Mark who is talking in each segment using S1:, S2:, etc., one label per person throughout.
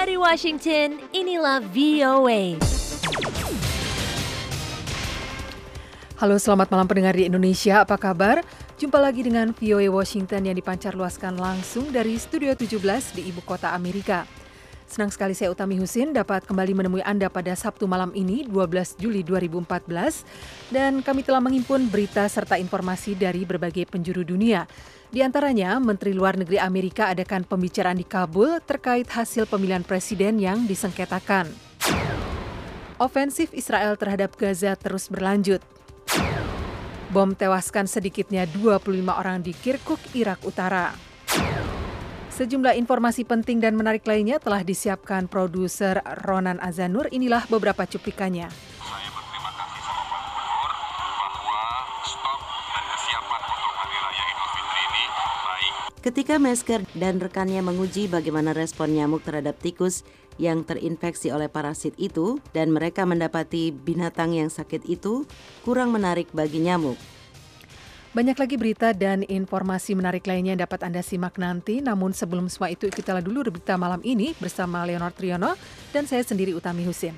S1: Dari Washington, inilah VOA.
S2: Halo, selamat malam pendengar di Indonesia, apa kabar? Jumpa lagi dengan VOA Washington yang dipancarluaskan langsung dari Studio 17 di Ibu Kota Amerika. Senang sekali saya Utami Husin dapat kembali menemui Anda pada Sabtu malam ini, 12 Juli 2014. Dan kami telah menghimpun berita serta informasi dari berbagai penjuru dunia. Di antaranya, Menteri Luar Negeri Amerika adakan pembicaraan di Kabul terkait hasil pemilihan presiden yang disengketakan. Ofensif Israel terhadap Gaza terus berlanjut. Bom tewaskan sedikitnya 25 orang di Kirkuk, Irak Utara. Sejumlah informasi penting dan menarik lainnya telah disiapkan produser Ronan Azanur. Inilah beberapa cuplikannya.
S3: Saya berterima kasih sama Pak Gubernur bahwa stok dan kesiapan untuk Hari Raya Idul Fitri ini baik.
S4: Ketika Mesker dan rekannya menguji bagaimana respon nyamuk terhadap tikus yang terinfeksi oleh parasit itu dan mereka mendapati binatang yang sakit itu kurang menarik bagi nyamuk.
S2: Banyak lagi berita dan informasi menarik lainnya yang dapat Anda simak nanti. Namun sebelum semua itu, kita dulu berita malam ini bersama Leonard Triono dan saya sendiri Utami Husin.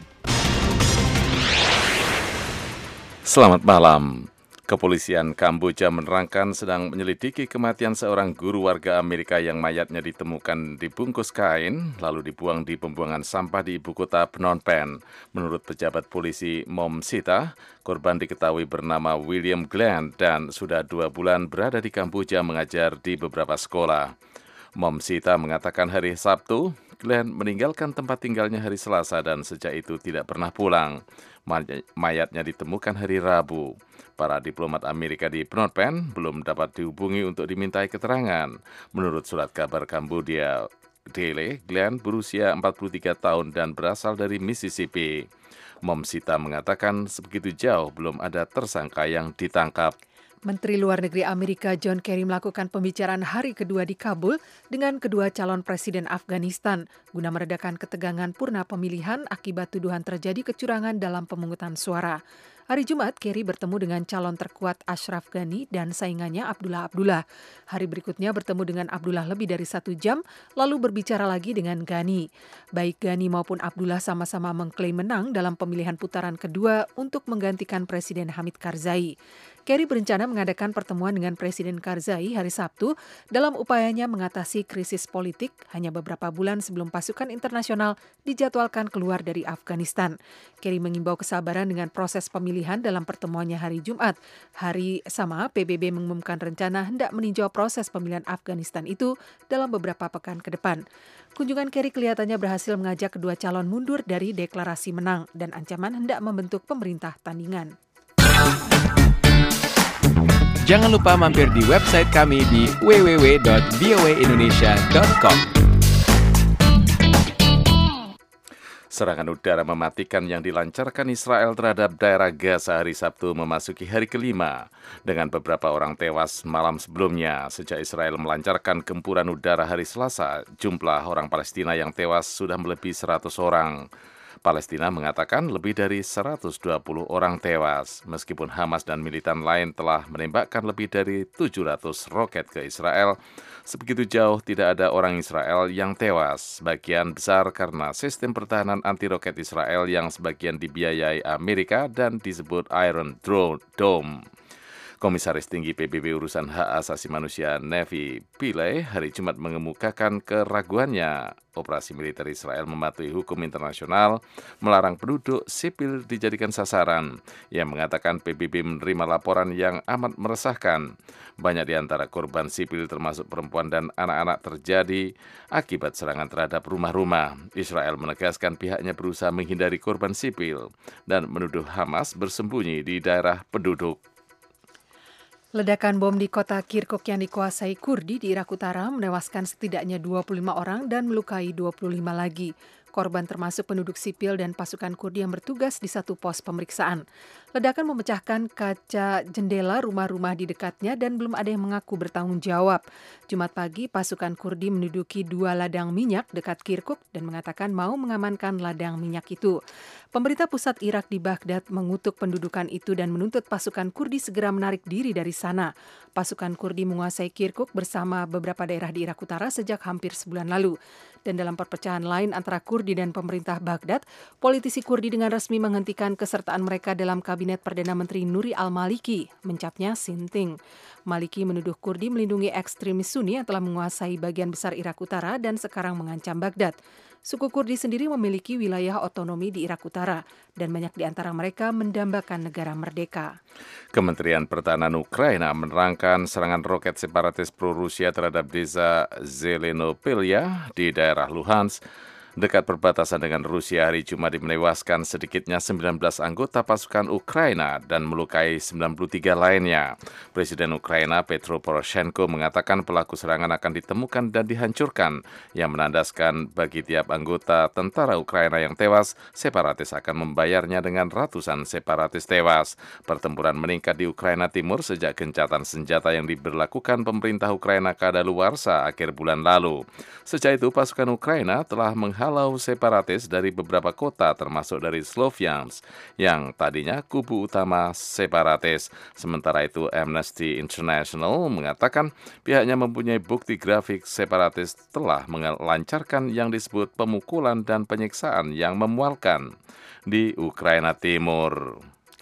S5: Selamat malam. Kepolisian Kamboja menerangkan sedang menyelidiki kematian seorang guru warga Amerika yang mayatnya ditemukan dibungkus kain lalu dibuang di pembuangan sampah di ibu kota Phnom Penh. Menurut pejabat polisi Mom Sita, korban diketahui bernama William Glenn dan sudah 2 bulan berada di Kamboja mengajar di beberapa sekolah. Mom Sita mengatakan hari Sabtu, Glenn meninggalkan tempat tinggalnya hari Selasa dan sejak itu tidak pernah pulang. Mayatnya ditemukan hari Rabu. Para diplomat Amerika di Phnom Penh belum dapat dihubungi untuk dimintai keterangan. Menurut surat kabar Kamboja Daily, Glenn berusia 43 tahun dan berasal dari Mississippi. Mom Sita mengatakan sebegitu jauh belum ada tersangka yang ditangkap.
S2: Menteri Luar Negeri Amerika John Kerry melakukan pembicaraan hari kedua di Kabul dengan kedua calon presiden Afghanistan guna meredakan ketegangan purna pemilihan akibat tuduhan terjadi kecurangan dalam pemungutan suara. Hari Jumat, Kerry bertemu dengan calon terkuat Ashraf Ghani dan saingannya Abdullah Abdullah. Hari berikutnya bertemu dengan Abdullah lebih dari 1 jam, lalu berbicara lagi dengan Ghani. Baik Ghani maupun Abdullah sama-sama mengklaim menang dalam pemilihan putaran kedua untuk menggantikan Presiden Hamid Karzai. Kerry berencana mengadakan pertemuan dengan Presiden Karzai hari Sabtu dalam upayanya mengatasi krisis politik hanya beberapa bulan sebelum pasukan internasional dijadwalkan keluar dari Afghanistan. Kerry mengimbau kesabaran dengan proses pemilihan dalam pertemuannya hari Jumat. Hari sama, PBB mengumumkan rencana hendak meninjau proses pemilihan Afghanistan itu dalam beberapa pekan ke depan. Kunjungan Kerry kelihatannya berhasil mengajak kedua calon mundur dari deklarasi menang dan ancaman hendak membentuk pemerintah tandingan.
S6: Jangan lupa mampir di website kami di www.voaindonesia.com.
S5: Serangan udara mematikan yang dilancarkan Israel terhadap daerah Gaza hari Sabtu memasuki hari kelima. Dengan beberapa orang tewas malam sebelumnya, sejak Israel melancarkan gempuran udara hari Selasa, jumlah orang Palestina yang tewas sudah melebihi 100 orang. Palestina mengatakan lebih dari 120 orang tewas, meskipun Hamas dan militan lain telah menembakkan lebih dari 700 roket ke Israel. Sebegitu jauh tidak ada orang Israel yang tewas, sebagian besar karena sistem pertahanan anti-roket Israel yang sebagian dibiayai Amerika dan disebut Iron Dome. Komisaris Tinggi PBB Urusan Hak Asasi Manusia Nevi Pillay hari Jumat mengemukakan keraguannya operasi militer Israel mematuhi hukum internasional melarang penduduk sipil dijadikan sasaran. Ia mengatakan PBB menerima laporan yang amat meresahkan. Banyak di antara korban sipil termasuk perempuan dan anak-anak terjadi akibat serangan terhadap rumah-rumah. Israel menegaskan pihaknya berusaha menghindari korban sipil dan menuduh Hamas bersembunyi di daerah penduduk.
S2: Ledakan bom di kota Kirkuk yang dikuasai Kurdi di Irak Utara menewaskan setidaknya 25 orang dan melukai 25 lagi. Korban termasuk penduduk sipil dan pasukan Kurdi yang bertugas di satu pos pemeriksaan. Ledakan memecahkan kaca jendela rumah-rumah di dekatnya dan belum ada yang mengaku bertanggung jawab. Jumat pagi, pasukan Kurdi menduduki 2 ladang minyak dekat Kirkuk dan mengatakan mau mengamankan ladang minyak itu. Pemerintah pusat Irak di Baghdad mengutuk pendudukan itu dan menuntut pasukan Kurdi segera menarik diri dari sana. Pasukan Kurdi menguasai Kirkuk bersama beberapa daerah di Irak Utara sejak hampir sebulan lalu. Dan dalam perpecahan lain antara Kurdi dan pemerintah Baghdad, politisi Kurdi dengan resmi menghentikan kesertaan mereka dalam kabinet Perdana Menteri Nuri al-Maliki, mencapnya sinting. Maliki menuduh Kurdi melindungi ekstremis Sunni yang telah menguasai bagian besar Irak Utara dan sekarang mengancam Baghdad. Suku Kurdi sendiri memiliki wilayah otonomi di Irak Utara dan banyak di antara mereka mendambakan negara merdeka.
S5: Kementerian Pertahanan Ukraina menerangkan serangan roket separatis pro-Rusia terhadap desa Zelenopilya di daerah Luhansk dekat perbatasan dengan Rusia hari Jumat menewaskan sedikitnya 19 anggota pasukan Ukraina dan melukai 93 lainnya. Presiden Ukraina Petro Poroshenko mengatakan pelaku serangan akan ditemukan dan dihancurkan, yang menandaskan bagi tiap anggota tentara Ukraina yang tewas, separatis akan membayarnya dengan ratusan separatis tewas. Pertempuran meningkat di Ukraina Timur sejak gencatan senjata yang diberlakukan pemerintah Ukraina kadaluarsa akhir bulan lalu. Sejak itu pasukan Ukraina telah menghalau separatis dari beberapa kota termasuk dari Sloviansk yang tadinya kubu utama separatis. Sementara itu Amnesty International mengatakan pihaknya mempunyai bukti grafik separatis telah melancarkan yang disebut pemukulan dan penyiksaan yang memualkan di Ukraina Timur.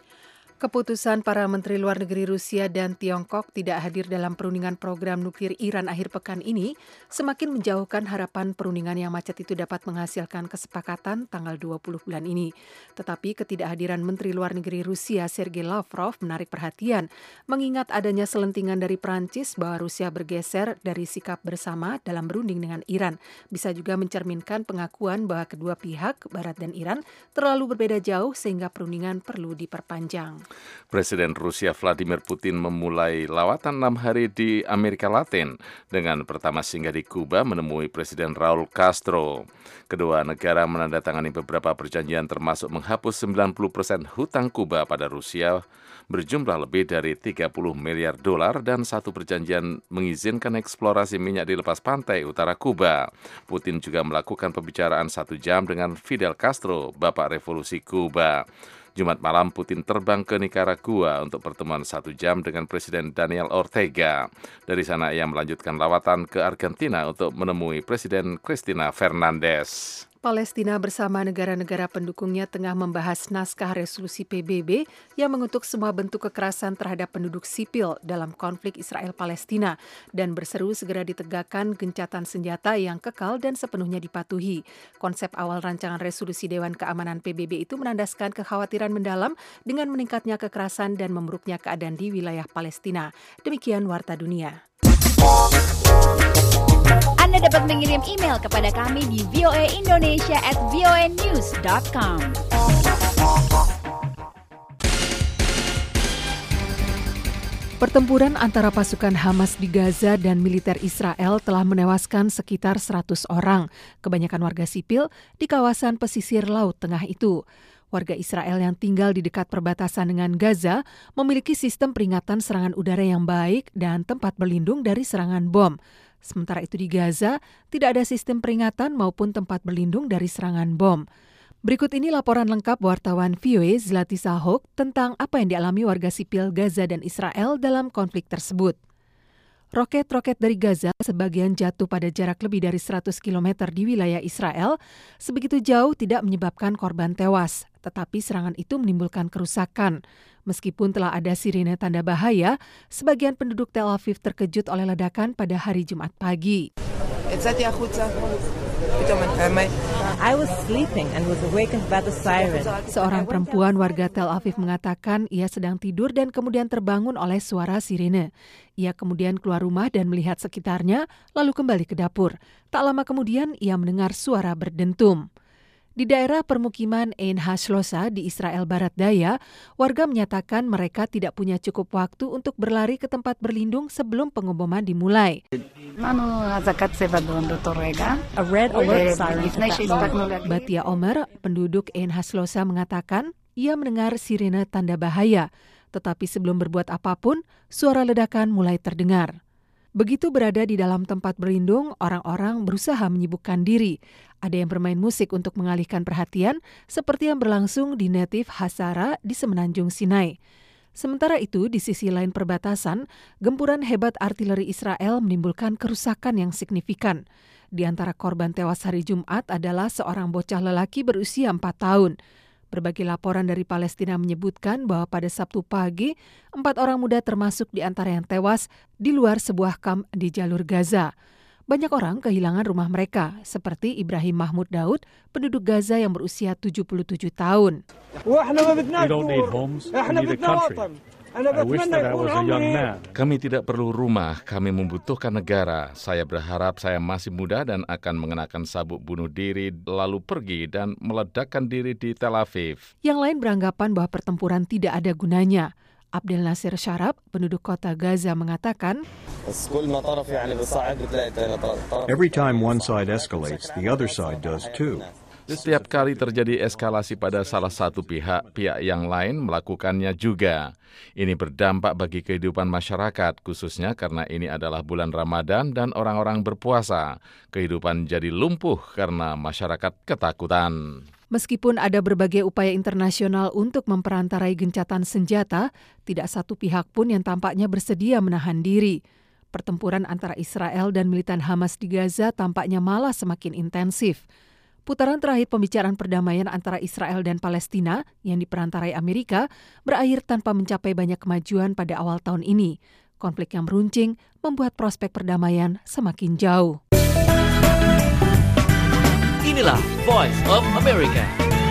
S2: Keputusan para Menteri Luar Negeri Rusia dan Tiongkok tidak hadir dalam perundingan program nuklir Iran akhir pekan ini semakin menjauhkan harapan perundingan yang macet itu dapat menghasilkan kesepakatan tanggal 20 bulan ini. Tetapi ketidakhadiran Menteri Luar Negeri Rusia Sergei Lavrov menarik perhatian, mengingat adanya selentingan dari Prancis bahwa Rusia bergeser dari sikap bersama dalam berunding dengan Iran. Bisa juga mencerminkan pengakuan bahwa kedua pihak, Barat dan Iran, terlalu berbeda jauh sehingga perundingan perlu diperpanjang.
S5: Presiden Rusia Vladimir Putin memulai lawatan 6 hari di Amerika Latin dengan pertama singgah di Kuba menemui Presiden Raul Castro. Kedua negara menandatangani beberapa perjanjian termasuk menghapus 90% hutang Kuba pada Rusia berjumlah lebih dari 30 miliar dolar dan satu perjanjian mengizinkan eksplorasi minyak di lepas pantai utara Kuba. Putin juga melakukan pembicaraan 1 jam dengan Fidel Castro, bapak revolusi Kuba. Jumat malam Putin terbang ke Nicaragua untuk pertemuan 1 jam dengan Presiden Daniel Ortega. Dari sana ia melanjutkan lawatan ke Argentina untuk menemui Presiden Cristina Fernandez.
S2: Palestina bersama negara-negara pendukungnya tengah membahas naskah resolusi PBB yang mengutuk semua bentuk kekerasan terhadap penduduk sipil dalam konflik Israel-Palestina dan berseru segera ditegakkan gencatan senjata yang kekal dan sepenuhnya dipatuhi. Konsep awal rancangan resolusi Dewan Keamanan PBB itu menandaskan kekhawatiran mendalam dengan meningkatnya kekerasan dan memburuknya keadaan di wilayah Palestina. Demikian Warta Dunia.
S7: Anda dapat mengirim email kepada kami di voaindonesia@voanews.com.
S2: Pertempuran antara pasukan Hamas di Gaza dan militer Israel telah menewaskan sekitar 100 orang, kebanyakan warga sipil di kawasan pesisir Laut Tengah itu. Warga Israel yang tinggal di dekat perbatasan dengan Gaza memiliki sistem peringatan serangan udara yang baik dan tempat berlindung dari serangan bom. Sementara itu di Gaza, tidak ada sistem peringatan maupun tempat berlindung dari serangan bom. Berikut ini laporan lengkap wartawan VOA Zlati Sahok tentang apa yang dialami warga sipil Gaza dan Israel dalam konflik tersebut. Roket-roket dari Gaza sebagian jatuh pada jarak lebih dari 100 km di wilayah Israel, sebegitu jauh tidak menyebabkan korban tewas, tetapi serangan itu menimbulkan kerusakan. Meskipun telah ada sirine tanda bahaya, sebagian penduduk Tel Aviv terkejut oleh ledakan pada hari Jumat pagi.
S8: I was sleeping and was awakened by the siren.
S2: Seorang perempuan warga Tel Aviv mengatakan ia sedang tidur dan kemudian terbangun oleh suara sirine. Ia kemudian keluar rumah dan melihat sekitarnya, lalu kembali ke dapur. Tak lama kemudian ia mendengar suara berdentum. Di daerah permukiman Ein Hashlosa di Israel Barat Daya, warga menyatakan mereka tidak punya cukup waktu untuk berlari ke tempat berlindung sebelum pengeboman dimulai.
S8: A red alert siren.
S2: Batia Omer, penduduk Ein Hashlosa mengatakan, ia mendengar sirene tanda bahaya. Tetapi sebelum berbuat apapun, suara ledakan mulai terdengar. Begitu berada di dalam tempat berlindung, orang-orang berusaha menyibukkan diri. Ada yang bermain musik untuk mengalihkan perhatian, seperti yang berlangsung di Netiv Hazara di Semenanjung Sinai. Sementara itu, di sisi lain perbatasan, gempuran hebat artileri Israel menimbulkan kerusakan yang signifikan. Di antara korban tewas hari Jumat adalah seorang bocah lelaki berusia 4 tahun. Berbagai laporan dari Palestina menyebutkan bahwa pada Sabtu pagi, 4 orang muda termasuk di antara yang tewas di luar sebuah kamp di jalur Gaza. Banyak orang kehilangan rumah mereka, seperti Ibrahim Mahmud Daud, penduduk Gaza yang berusia 77 tahun.
S9: We don't need homes, we need a country. I wish that I was a young man.
S5: Kami tidak perlu rumah, kami membutuhkan negara. Saya berharap saya masih muda dan akan mengenakan sabuk bunuh diri lalu pergi dan meledakkan diri di Tel Aviv.
S2: Yang lain beranggapan bahwa pertempuran tidak ada gunanya. Abdel Nasir Syarab, penduduk kota Gaza, mengatakan,
S10: Every time one side escalates, the other side does too.
S5: Setiap kali terjadi eskalasi pada salah satu pihak yang lain melakukannya juga. Ini berdampak bagi kehidupan masyarakat, khususnya karena ini adalah bulan Ramadan dan orang-orang berpuasa. Kehidupan jadi lumpuh karena masyarakat ketakutan.
S2: Meskipun ada berbagai upaya internasional untuk memperantarai gencatan senjata, tidak satu pihak pun yang tampaknya bersedia menahan diri. Pertempuran antara Israel dan militan Hamas di Gaza tampaknya malah semakin intensif. Putaran terakhir pembicaraan perdamaian antara Israel dan Palestina yang diperantarai Amerika berakhir tanpa mencapai banyak kemajuan pada awal tahun ini. Konflik yang meruncing membuat prospek perdamaian semakin jauh.
S11: Inilah Voice of America.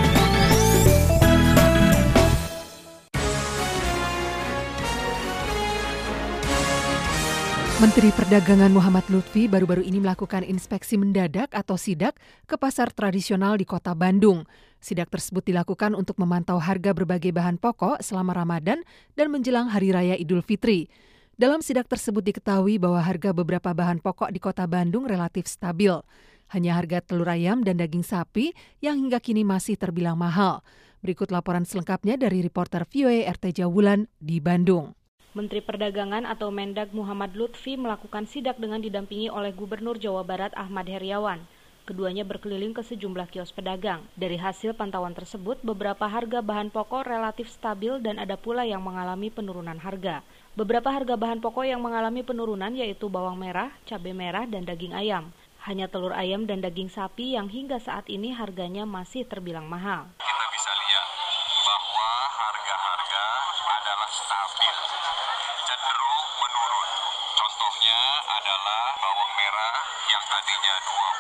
S2: Menteri Perdagangan Muhammad Lutfi baru-baru ini melakukan inspeksi mendadak atau sidak ke pasar tradisional di Kota Bandung. Sidak tersebut dilakukan untuk memantau harga berbagai bahan pokok selama Ramadan dan menjelang Hari Raya Idul Fitri. Dalam sidak tersebut diketahui bahwa harga beberapa bahan pokok di Kota Bandung relatif stabil. Hanya harga telur ayam dan daging sapi yang hingga kini masih terbilang mahal. Berikut laporan selengkapnya dari reporter VOA RT Jawulan di Bandung.
S12: Menteri Perdagangan atau Mendag Muhammad Lutfi melakukan sidak dengan didampingi oleh Gubernur Jawa Barat Ahmad Heriawan. Keduanya berkeliling ke sejumlah kios pedagang. Dari hasil pantauan tersebut, beberapa harga bahan pokok relatif stabil dan ada pula yang mengalami penurunan harga. Beberapa harga bahan pokok yang mengalami penurunan yaitu bawang merah, cabai merah, dan daging ayam. Hanya telur ayam dan daging sapi yang hingga saat ini harganya masih terbilang mahal.
S3: Kita bisa lihat bahwa harga-harga adalah stabil, cenderung menurun. Contohnya adalah bawang merah yang tadinya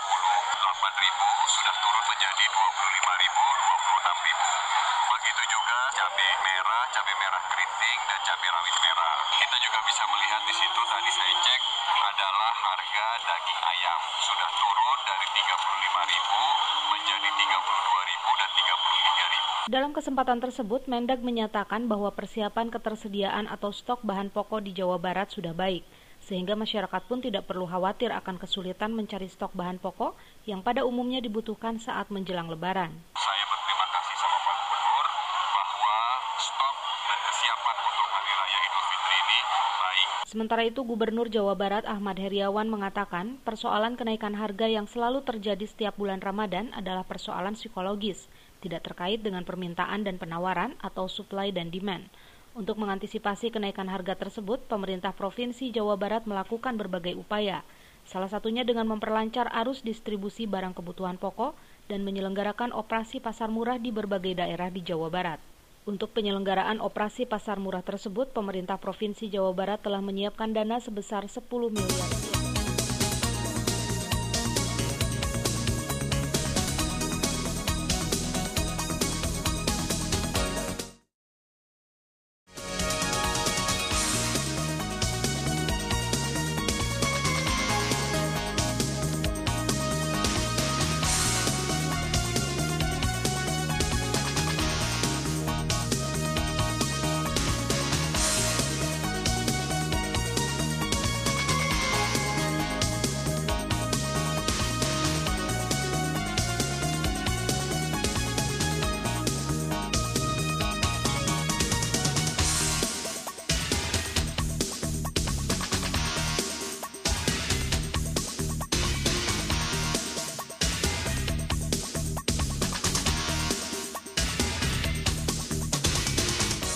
S3: 28.000 sudah turun menjadi 25.000, 26.000. Begitu juga cabai merah keriting dan cabai rawit merah. Kita juga bisa melihat di situ tadi saya cek adalah harga daging ayam sudah turun dari 35.000 menjadi 32.000 dan 33.000.
S12: Dalam kesempatan tersebut, Mendag menyatakan bahwa persiapan ketersediaan atau stok bahan pokok di Jawa Barat sudah baik, sehingga masyarakat pun tidak perlu khawatir akan kesulitan mencari stok bahan pokok yang pada umumnya dibutuhkan saat menjelang Lebaran.
S3: Saya berterima kasih sama Pak Gubernur bahwa stok dan kesiapan untuk Hari Raya Idul Fitri ini baik.
S12: Sementara itu, Gubernur Jawa Barat Ahmad Heriawan mengatakan persoalan kenaikan harga yang selalu terjadi setiap bulan Ramadan adalah persoalan psikologis, tidak terkait dengan permintaan dan penawaran atau supply dan demand. Untuk mengantisipasi kenaikan harga tersebut, pemerintah Provinsi Jawa Barat melakukan berbagai upaya. Salah satunya dengan memperlancar arus distribusi barang kebutuhan pokok dan menyelenggarakan operasi pasar murah di berbagai daerah di Jawa Barat. Untuk penyelenggaraan operasi pasar murah tersebut, pemerintah Provinsi Jawa Barat telah menyiapkan dana sebesar 10 miliar rupiah.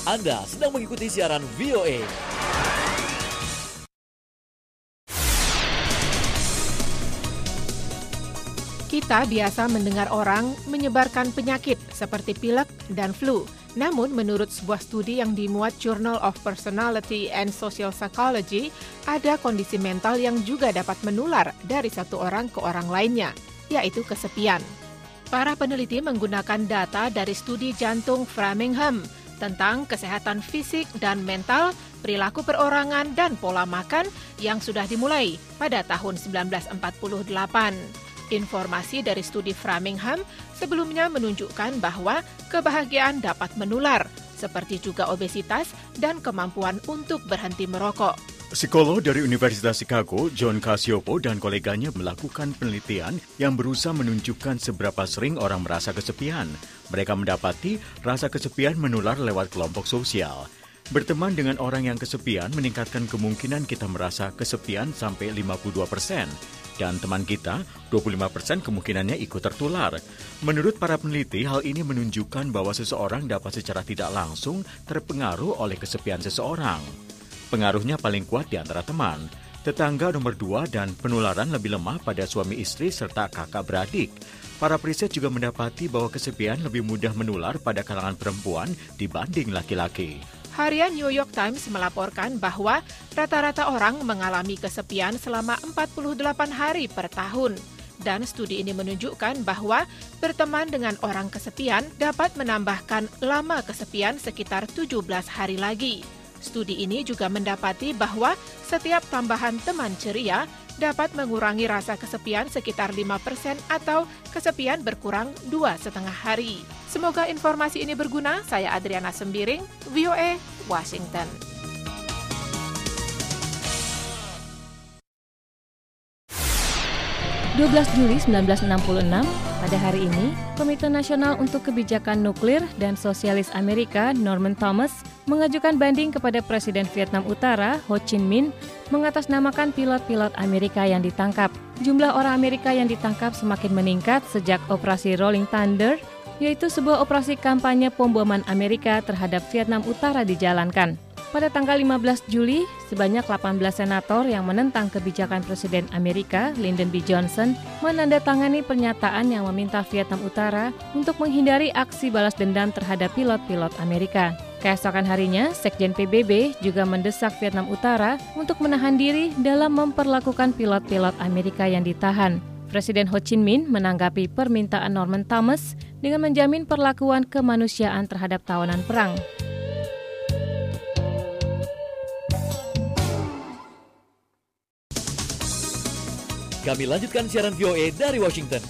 S11: Anda sedang mengikuti siaran VOA.
S2: Kita biasa mendengar orang menyebarkan penyakit seperti pilek dan flu. Namun, menurut sebuah studi yang dimuat Journal of Personality and Social Psychology, ada kondisi mental yang juga dapat menular dari satu orang ke orang lainnya, yaitu kesepian. Para peneliti menggunakan data dari studi jantung Framingham tentang kesehatan fisik dan mental, perilaku perorangan, dan pola makan yang sudah dimulai pada tahun 1948. Informasi dari studi Framingham sebelumnya menunjukkan bahwa kebahagiaan dapat menular, seperti juga obesitas dan kemampuan untuk berhenti merokok.
S13: Psikolog dari Universitas Chicago, John Cacioppo dan koleganya melakukan penelitian yang berusaha menunjukkan seberapa sering orang merasa kesepian. Mereka mendapati rasa kesepian menular lewat kelompok sosial. Berteman dengan orang yang kesepian meningkatkan kemungkinan kita merasa kesepian sampai 52%. Dan teman kita, 25% kemungkinannya ikut tertular. Menurut para peneliti, hal ini menunjukkan bahwa seseorang dapat secara tidak langsung terpengaruh oleh kesepian seseorang. Pengaruhnya paling kuat di antara teman, tetangga nomor 2 dan penularan lebih lemah pada suami istri serta kakak beradik. Para periset juga mendapati bahwa kesepian lebih mudah menular pada kalangan perempuan dibanding laki-laki.
S2: Harian New York Times melaporkan bahwa rata-rata orang mengalami kesepian selama 48 hari per tahun. Dan studi ini menunjukkan bahwa berteman dengan orang kesepian dapat menambahkan lama kesepian sekitar 17 hari lagi. Studi ini juga mendapati bahwa setiap tambahan teman ceria dapat mengurangi rasa kesepian sekitar 5% atau kesepian berkurang 2,5 hari. Semoga informasi ini berguna. Saya Adriana Sembiring, VOA, Washington.
S14: Juli 1966, pada hari ini, Komite Nasional untuk Kebijakan Nuklir dan Sosialis Amerika, Norman Thomas, mengajukan banding kepada Presiden Vietnam Utara, Ho Chi Minh, mengatasnamakan pilot-pilot Amerika yang ditangkap. Jumlah orang Amerika yang ditangkap semakin meningkat sejak Operasi Rolling Thunder, yaitu sebuah operasi kampanye pemboman Amerika terhadap Vietnam Utara dijalankan. Pada tanggal 15 Juli, sebanyak 18 senator yang menentang kebijakan Presiden Amerika, Lyndon B. Johnson, menandatangani pernyataan yang meminta Vietnam Utara untuk menghindari aksi balas dendam terhadap pilot-pilot Amerika. Keesokan harinya, Sekjen PBB juga mendesak Vietnam Utara untuk menahan diri dalam memperlakukan pilot-pilot Amerika yang ditahan. Presiden Ho Chi Minh menanggapi permintaan Norman Thomas dengan menjamin perlakuan kemanusiaan terhadap tawanan perang.
S11: Kami lanjutkan siaran VOA dari Washington.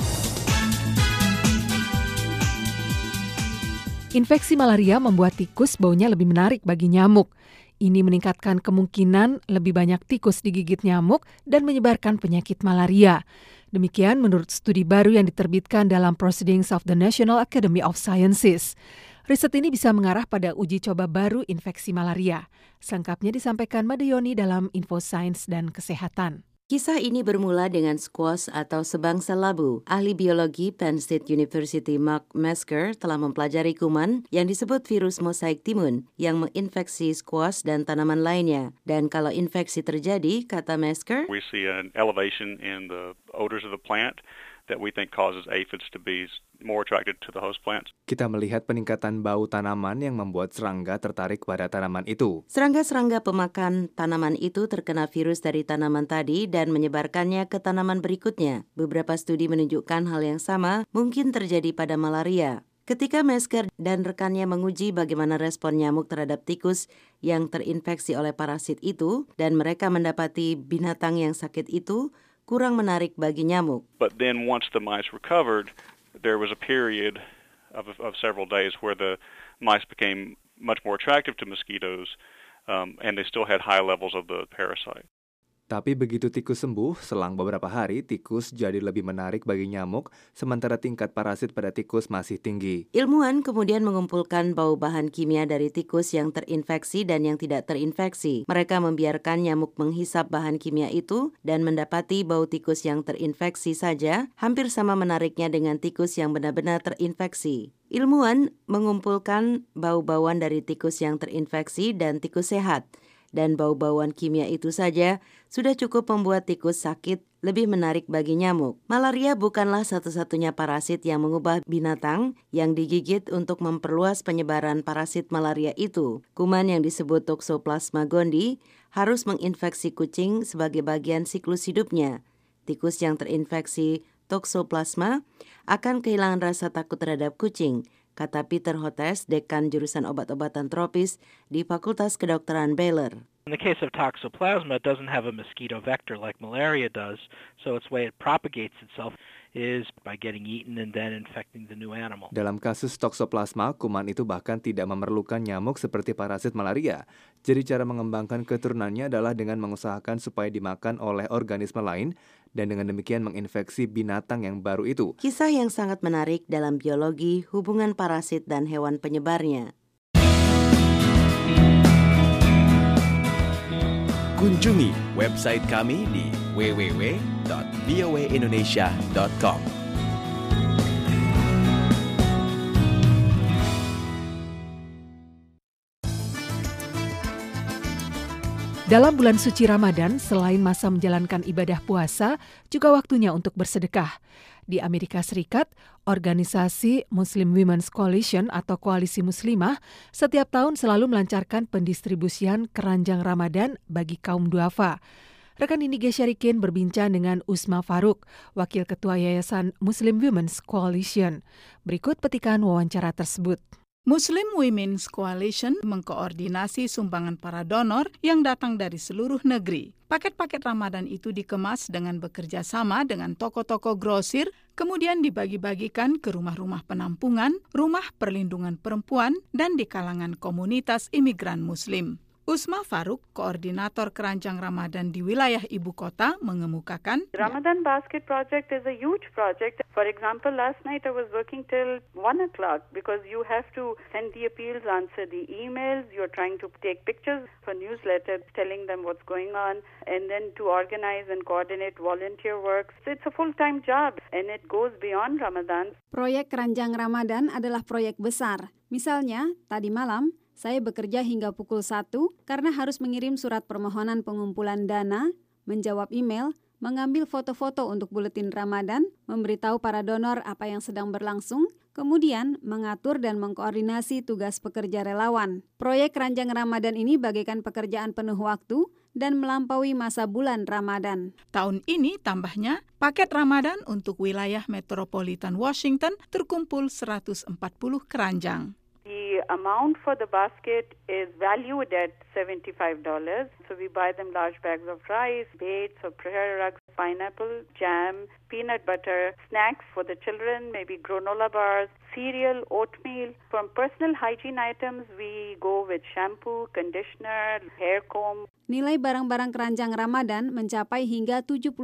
S2: Infeksi malaria membuat tikus baunya lebih menarik bagi nyamuk. Ini meningkatkan kemungkinan lebih banyak tikus digigit nyamuk dan menyebarkan penyakit malaria. Demikian menurut studi baru yang diterbitkan dalam Proceedings of the National Academy of Sciences. Riset ini bisa mengarah pada uji coba baru infeksi malaria. Selengkapnya disampaikan Madeyoni dalam Info Sains dan Kesehatan.
S4: Kisah ini bermula dengan squash atau sebangsa labu. Ahli biologi Penn State University Mark Mesker telah mempelajari kuman yang disebut virus mosaik timun yang menginfeksi squash dan tanaman lainnya. Dan kalau infeksi terjadi, kata Mesker,
S15: we see an elevation in the odors of the plant that we think causes aphids to be more attracted to the host plants.
S16: Kita melihat peningkatan bau tanaman yang membuat serangga tertarik pada tanaman itu.
S4: Serangga-serangga pemakan tanaman itu terkena virus dari tanaman tadi dan menyebarkannya ke tanaman berikutnya. Beberapa studi menunjukkan hal yang sama mungkin terjadi pada malaria. Ketika Mesker dan rekannya menguji bagaimana respon nyamuk terhadap tikus yang terinfeksi oleh parasit itu, dan mereka mendapati binatang yang sakit itu kurang menarik bagi nyamuk.
S15: But then once the mice recovered, there was a period of several days where the mice became much more attractive to mosquitoes, and they still had high levels of the parasite.
S16: Tapi begitu tikus sembuh, selang beberapa hari, tikus jadi lebih menarik bagi nyamuk, sementara tingkat parasit pada tikus masih tinggi.
S4: Ilmuwan kemudian mengumpulkan bau bahan kimia dari tikus yang terinfeksi dan yang tidak terinfeksi. Mereka membiarkan nyamuk menghisap bahan kimia itu dan mendapati bau tikus yang terinfeksi saja hampir sama menariknya dengan tikus yang benar-benar terinfeksi. Ilmuwan mengumpulkan bau-bauan dari tikus yang terinfeksi dan tikus sehat. Dan bau-bauan kimia itu saja sudah cukup membuat tikus sakit lebih menarik bagi nyamuk. Malaria bukanlah satu-satunya parasit yang mengubah binatang yang digigit untuk memperluas penyebaran parasit malaria itu. Kuman yang disebut Toxoplasma gondii harus menginfeksi kucing sebagai bagian siklus hidupnya. Tikus yang terinfeksi Toxoplasma akan kehilangan rasa takut terhadap kucing, kata Peter Hotez, dekan jurusan obat-obatan tropis di Fakultas Kedokteran Baylor.
S17: In the case of Toxoplasma, it doesn't have a mosquito vector like malaria does, so its way it propagates itself is by getting eaten and then infecting the new animal.
S16: Dalam kasus Toxoplasma, kuman itu bahkan tidak memerlukan nyamuk seperti parasit malaria. Jadi cara mengembangkan keturunannya adalah dengan mengusahakan supaya dimakan oleh organisme lain dan dengan demikian menginfeksi binatang yang baru itu.
S4: Kisah yang sangat menarik dalam biologi, hubungan parasit dan hewan penyebarnya.
S6: Kunjungi website kami di www.voaindonesia.com.
S2: Dalam bulan suci Ramadan, selain masa menjalankan ibadah puasa, juga waktunya untuk bersedekah. Di Amerika Serikat, organisasi Muslim Women's Coalition atau Koalisi Muslimah setiap tahun selalu melancarkan pendistribusian keranjang Ramadan bagi kaum duafa. Rekan Nige Syarikin berbincang dengan Usma Faruk, Wakil Ketua Yayasan Muslim Women's Coalition. Berikut petikan wawancara tersebut.
S18: Muslim Women's Coalition mengkoordinasi sumbangan para donor yang datang dari seluruh negeri. Paket-paket Ramadan itu dikemas dengan bekerja sama dengan toko-toko grosir, kemudian dibagi-bagikan ke rumah-rumah penampungan, rumah perlindungan perempuan, dan di kalangan komunitas imigran Muslim. Usma Faruk, koordinator keranjang Ramadan di wilayah ibu kota, mengemukakan,
S19: Ramadan Basket Project is a huge project. For example, last night I was working till 1 o'clock because you have to send the appeals, answer the emails, you're trying to take pictures for newsletters, telling them what's going on, and then to organize and coordinate volunteer work. So it's a full-time job and it goes beyond Ramadan.
S20: Proyek keranjang Ramadan adalah proyek besar. Misalnya, tadi malam, saya bekerja hingga pukul 1 karena harus mengirim surat permohonan pengumpulan dana, menjawab email, mengambil foto-foto untuk buletin Ramadan, memberitahu para donor apa yang sedang berlangsung, kemudian mengatur dan mengkoordinasi tugas pekerja relawan. Proyek keranjang Ramadan ini bagaikan pekerjaan penuh waktu dan melampaui masa bulan Ramadan.
S18: Tahun ini tambahnya, paket Ramadan untuk wilayah metropolitan Washington terkumpul 140 keranjang.
S19: The amount for the basket is valued at $75. So we buy them large bags of rice, dates or prayer rugs, pineapple, jam, peanut butter, snacks for the children, maybe granola bars, cereal, oatmeal. From personal hygiene items, we go with shampoo, conditioner, hair comb.
S20: Nilai barang-barang keranjang Ramadan mencapai hingga $75.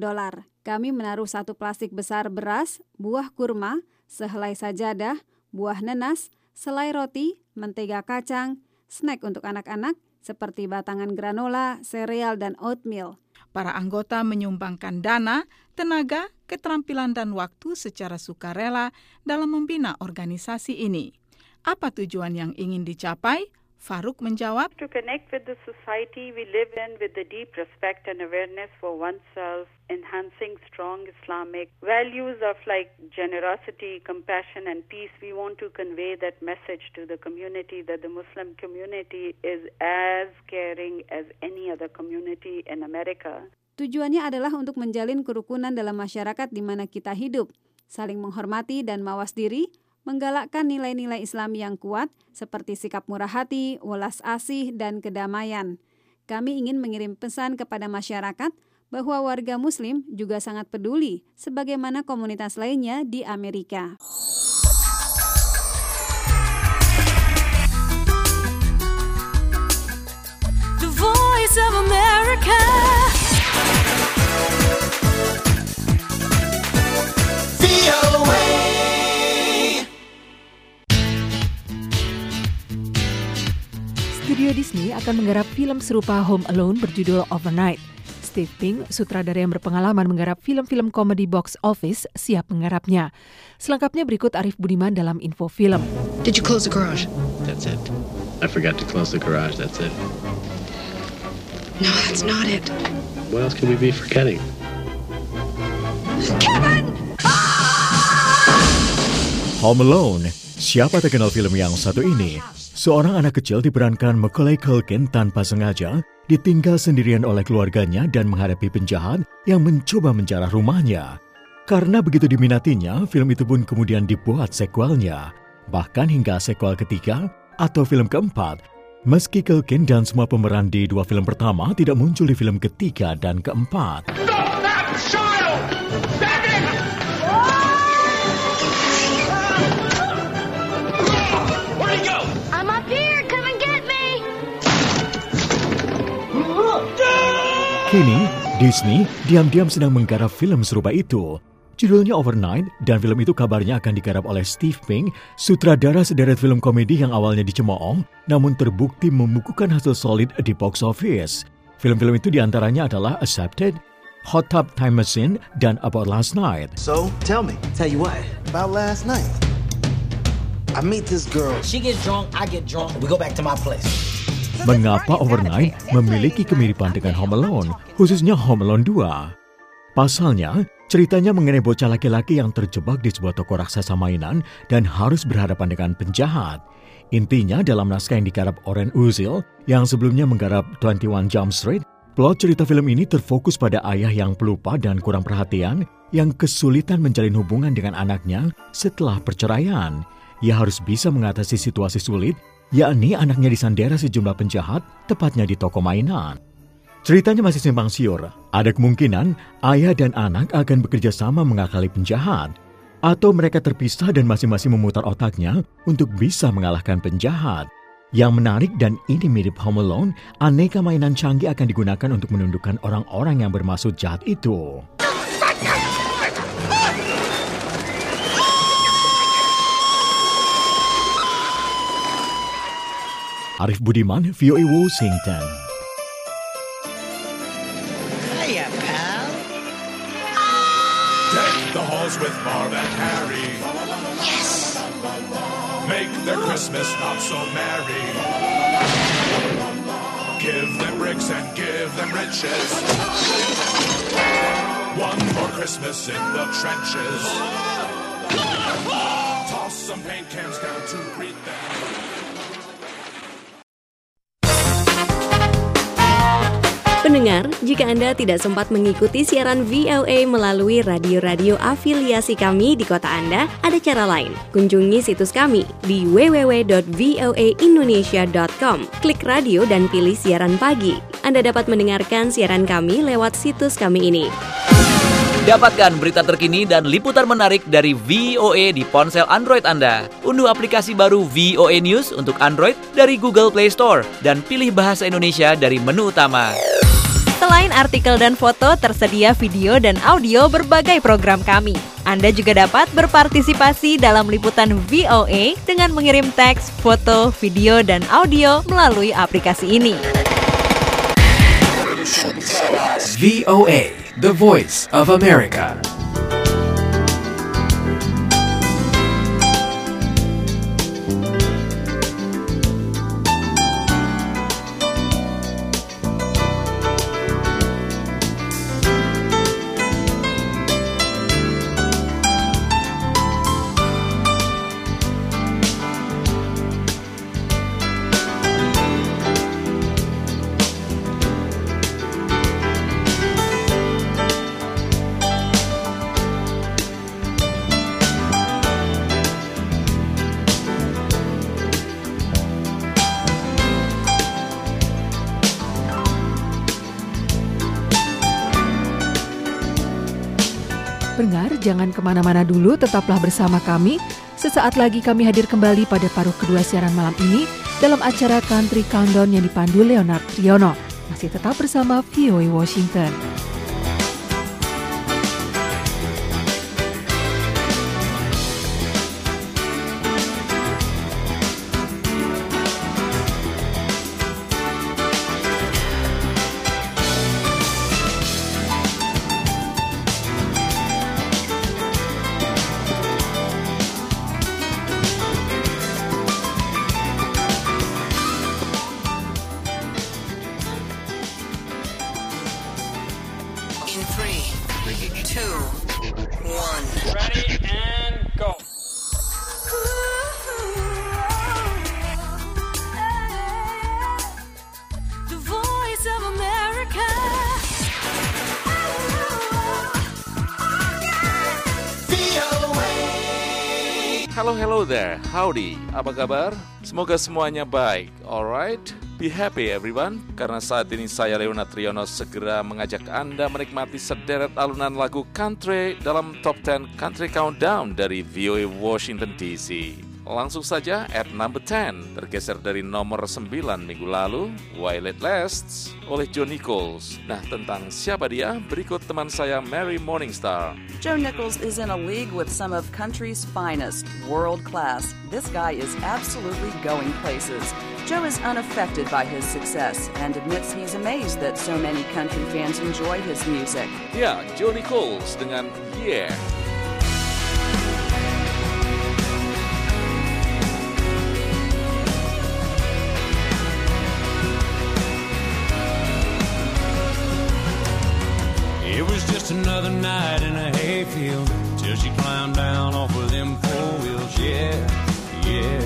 S20: Kami menaruh satu plastik besar beras, buah kurma, sehelai sajadah, buah nanas, selai roti, mentega kacang, snack untuk anak-anak seperti batangan granola, sereal, dan oatmeal.
S18: Para anggota menyumbangkan dana, tenaga, keterampilan, dan waktu secara sukarela dalam membina organisasi ini. Apa tujuan yang ingin dicapai? Faruk menjawab,
S19: To connect with the society we live in with the deep respect and awareness for oneself, enhancing strong Islamic values of like generosity, compassion and peace. We want to convey that message to the community that the Muslim community is as caring as any other community in America.
S20: Tujuannya adalah untuk menjalin kerukunan dalam masyarakat di mana kita hidup, saling menghormati dan mawas diri, menggalakkan nilai-nilai Islam yang kuat seperti sikap murah hati, welas asih, dan kedamaian. Kami ingin mengirim pesan kepada masyarakat bahwa warga Muslim juga sangat peduli sebagaimana komunitas lainnya di Amerika.
S1: The Voice of America.
S2: Disney akan menggarap film serupa Home Alone berjudul Overnight. Steve Pink, sutradara yang berpengalaman menggarap film-film komedi box office, siap menggarapnya. Selengkapnya berikut Arif Budiman dalam Info Film.
S21: Did you close the garage?
S22: That's it. I forgot to close the garage, that's it.
S21: No, that's not it.
S22: What else could we be forgetting?
S21: Kevin!
S13: Home Alone. Siapa tak kenal film yang satu ini? Seorang anak kecil diperankan Macaulay Culkin tanpa sengaja ditinggal sendirian oleh keluarganya dan menghadapi penjahat yang mencoba menjarah rumahnya. Karena begitu diminatinya, film itu pun kemudian dibuat sequelnya. Bahkan hingga sequel ketiga atau film keempat. Meski Culkin dan semua pemeran di dua film pertama tidak muncul di film ketiga dan keempat.
S21: Stop that child! Back in! Where'd he go? I'm up here. Come and get me.
S13: Kini, Disney diam-diam sedang menggarap film serupa itu. Judulnya Overnight, dan film itu kabarnya akan digarap oleh Steve Pink, sutradara sederet film komedi yang awalnya dicemooh, namun terbukti membukukan hasil solid di box office. Film-film itu diantaranya adalah Accepted, Hot Tub Time Machine, dan About Last Night.
S23: So, tell you what, about last night. I meet this girl. She gets drunk, I get drunk, we go back to my place.
S13: Mengapa Overnight memiliki kemiripan dengan Home Alone, khususnya Home Alone 2? Pasalnya, ceritanya mengenai bocah laki-laki yang terjebak di sebuah toko raksasa mainan dan harus berhadapan dengan penjahat. Intinya dalam naskah yang digarap Oren Uziel yang sebelumnya menggarap 21 Jump Street, plot cerita film ini terfokus pada ayah yang pelupa dan kurang perhatian yang kesulitan menjalin hubungan dengan anaknya setelah perceraian. Ia harus bisa mengatasi situasi sulit, yakni anaknya disandera sejumlah penjahat, tepatnya di toko mainan. Ceritanya masih simpang siur. Ada kemungkinan ayah dan anak akan bekerja sama mengakali penjahat. Atau mereka terpisah dan masing-masing memutar otaknya untuk bisa mengalahkan penjahat. Yang menarik dan ini mirip Home Alone, aneka mainan canggih akan digunakan untuk menundukkan orang-orang yang bermaksud jahat itu. Arif Budiman, VOA Washington.
S21: Hiya, pal.
S24: Deck the halls with Marv and Harry.
S21: Yes.
S24: Make their Christmas not so merry. Give them bricks and give them riches. One more Christmas in the trenches. Toss some paint cans down to greet them.
S25: Pendengar, jika Anda tidak sempat mengikuti siaran VOA melalui radio-radio afiliasi kami di kota Anda, ada cara lain. Kunjungi situs kami di www.voaindonesia.com. Klik radio dan pilih siaran pagi. Anda dapat mendengarkan siaran kami lewat situs kami ini.
S11: Dapatkan berita terkini dan liputan menarik dari VOA di ponsel Android Anda. Unduh aplikasi baru VOA News untuk Android dari Google Play Store dan pilih bahasa Indonesia dari menu utama.
S1: Selain artikel dan foto, tersedia video dan audio berbagai program kami. Anda juga dapat berpartisipasi dalam liputan VOA dengan mengirim teks, foto, video, dan audio melalui aplikasi ini.
S6: VOA, the voice of America.
S2: Pendengar, jangan kemana-mana dulu, tetaplah bersama kami. Sesaat lagi kami hadir kembali pada paruh kedua siaran malam ini dalam acara Country Countdown yang dipandu Leonard Triono. Masih tetap bersama VOA Washington.
S5: In 3, 2, 1.
S7: Ready and go.
S5: The Voice of America.
S8: Hello there, howdy, apa kabar? Semoga semuanya baik, alright? Be happy everyone, karena saat ini saya Leonard Triono segera mengajak Anda menikmati sederet alunan lagu country dalam Top 10 Country Countdown dari VOA Washington DC. Langsung saja at number 10, tergeser dari nomor 9 minggu lalu, While It Lasts oleh Joe Nichols. Nah, tentang siapa dia? Berikut teman saya Mary Morningstar.
S9: Joe Nichols is in a league with some of country's finest, world class. This guy is absolutely going places. Joe is unaffected by his success and admits he's amazed that so many country fans enjoy his music.
S8: Ya, Joe Nichols dengan Yeah.
S10: It was just another night in a hayfield till she climbed down off of them four wheels. Yeah, yeah.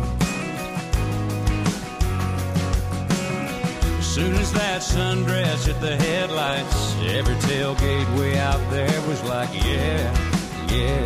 S10: As soon as that sundress hit the headlights, every tailgate way out there was like, yeah, yeah.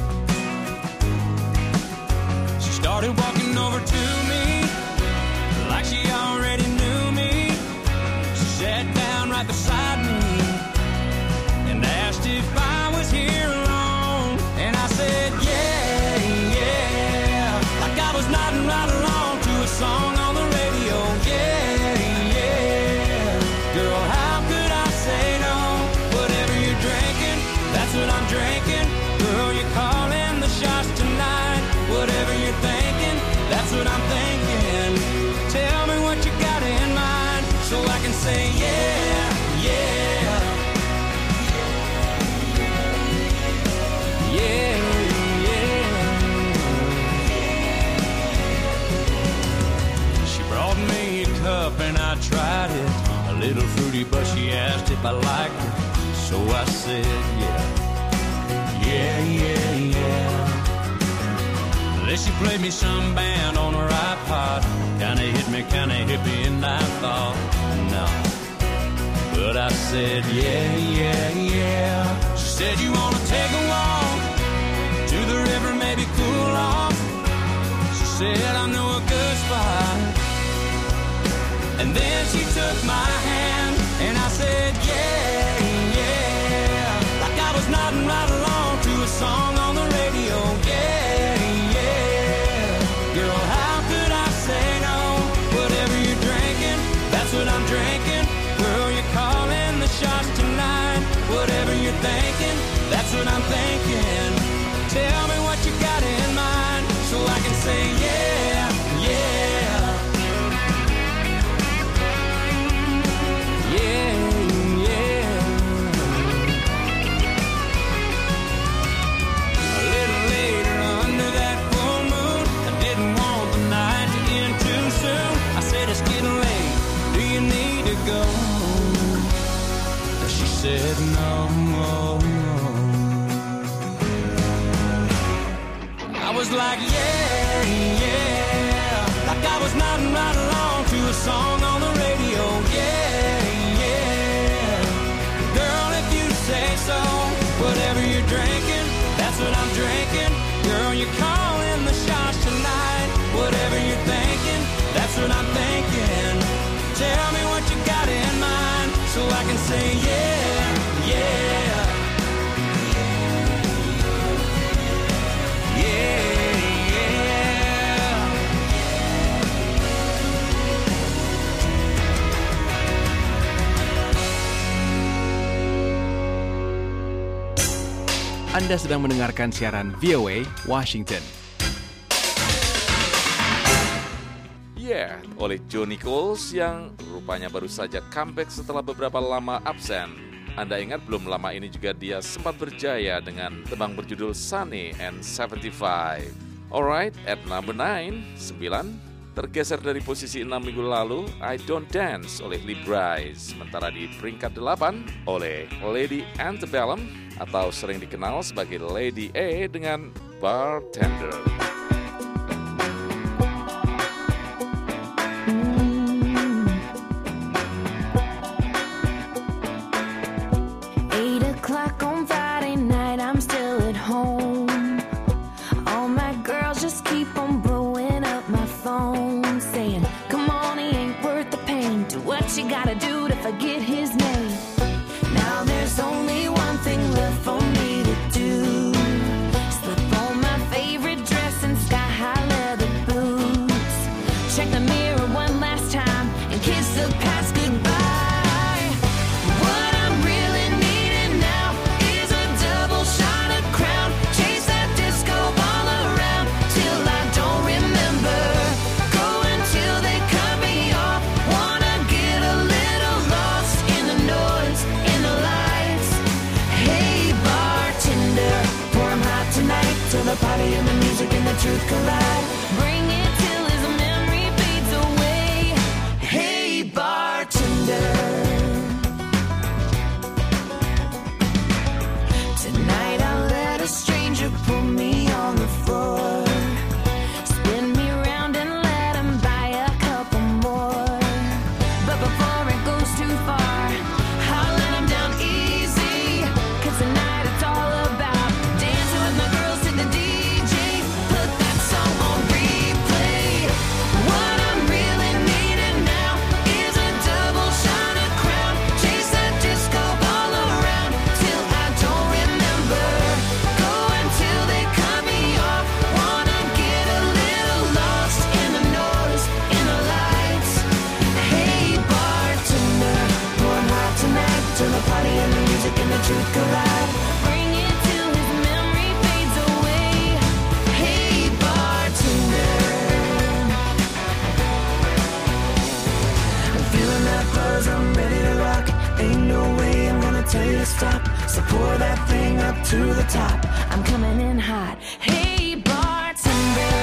S10: She started walking over to me like she already knew me. She sat down right beside me and asked if I was here alone. And I said, yeah, yeah, like I was nodding right along to a song on the radio. Yeah, yeah, girl, how could I say no? Whatever you're drinking, that's what I'm drinking. Girl, you're calling the shots tonight. Whatever you're thinking, that's what I'm thinking. Tell me what you got in mind so I can say yeah, yeah. Yeah, yeah. She brought me a cup and I tried it. A little fruity, but she asked if I liked it. So I said, yeah. Yeah, yeah, yeah. Then she played me some band on her iPod. Kinda hit me and I thought, no. But I said, yeah, yeah, yeah. She said, you wanna take a walk to the river, maybe cool off. She said, I know a good spot. And then she took my hand and I said, yeah, yeah, like I was nodding right along to a song on the radio. Yeah, yeah, girl, how could I say no? Whatever you're drinking, that's what I'm drinking. Girl, you're calling the shots tonight. Whatever you're thinking, that's what I'm thinking. Tell me what you got in mind so I can say yeah, yeah. Yeah, yeah. A little later under that full moon, I didn't want the night to end too soon. I said it's getting late, do you need to go? She said no. I was like, yeah, yeah, like I was nodding right along to a song on the radio. Yeah, yeah, girl, if you say so. Whatever you're drinking, that's what I'm drinking. Girl, you're calling the shots tonight. Whatever you're thinking, that's what I'm thinking. Tell me what you got in mind so I can say yeah, yeah.
S6: Anda sedang mendengarkan siaran VOA Washington.
S8: Yeah, oleh Joe Nichols yang rupanya baru saja comeback setelah beberapa lama absen. Anda ingat belum lama ini juga dia sempat berjaya dengan tembang berjudul Sunny and 75. Alright, at number 9, tergeser dari posisi 6 minggu lalu, I Don't Dance oleh Lee Brice. Sementara di peringkat 8 oleh Lady Antebellum atau sering dikenal sebagai Lady A dengan Bartender.
S5: You gotta do to forget his name. Now there's only one thing left for me to do. Slip on my favorite dress and sky-high leather boots. Check the mirror one last time and kiss the past goodbye. What I'm really needing now is a double shot of Crown. Chase that disco ball around till I don't remember. Go until they cut me off. Wanna get a little lost in the noise, in the lights. Hey bartender, pour 'em hot tonight till the party and the music and the truth collide. Bring it till his memory fades away. Hey bartender, tonight I'll let a stranger put me on the floor. Spin me round and let him buy a couple more. But before it goes too far, I'll let him down easy. 'Cause tonight it's all about dancing with my girls to the DJ. Put that song on replay. What I'm really needing now is a double shot of Crown. Chase that disco ball around till I don't remember. Go until they cut me off. Wanna get a little lost in the noise, in the lights. Hey bartender, pour 'em hot tonight till the party and the music and the truth collide. Bring it till his memory fades away. Hey bartender, I'm feeling that buzz, I'm ready to rock. Ain't no way I'm gonna tell you to stop. So pour that thing up to the top. I'm coming in hot. Hey bartender.